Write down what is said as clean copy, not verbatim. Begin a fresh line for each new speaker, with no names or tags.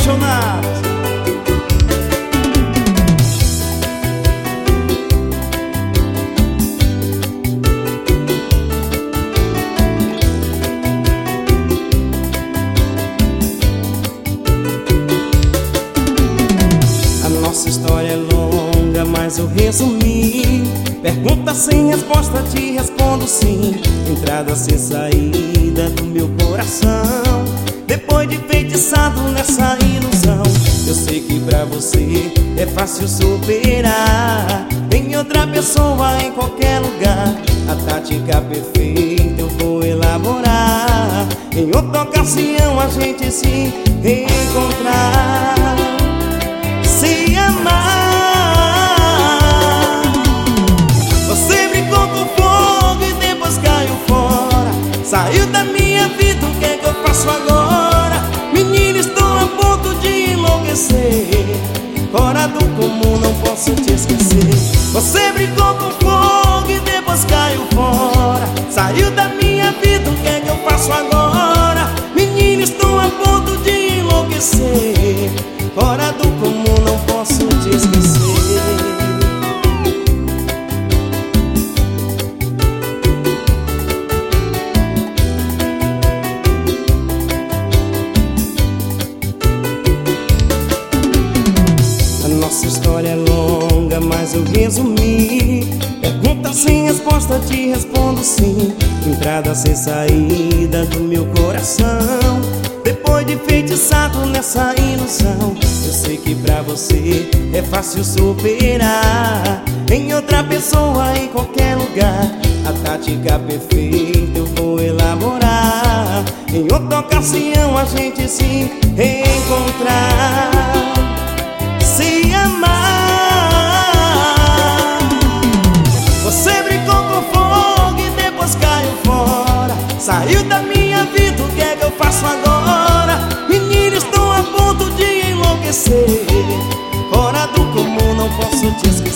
apaixonados.
A nossa história é longa, mas eu resumi. Pergunta sem resposta, te respondo sim. Entrada sem saída do meu coração, depois de feitiçado nessa ilusão. Eu sei que pra você é fácil superar. Tem outra pessoa em qualquer lugar. A tática perfeita eu vou elaborar. Em outra ocasião a gente se reencontrar, se amar. Você brincou com fogo e depois caiu fora. Saiu da minha vida, o que é que eu faço agora? Menina, estou a ponto de enlouquecer. Fora do comum, não posso te esquecer. Você brincou com fogo e depois caiu fora. Saiu da minha vida, o que é que eu faço agora? Menina, estou a ponto de enlouquecer. Fora do comum, não posso te esquecer. A nossa história é longa, mas eu resumi. Pergunta sem resposta, te respondo sim. Entrada sem saída do meu coração, depois de feitiçado nessa ilusão. Eu sei que pra você é fácil superar. Em outra pessoa, em qualquer lugar. A tática perfeita eu vou elaborar. Em outra ocasião a gente se reencontrar, se amar. Você brincou com fogo e depois caiu fora. Saiu da minha vida, o que é que eu faço agora? Menina, estou a ponto de enlouquecer. Fora do comum, não posso te esquecer.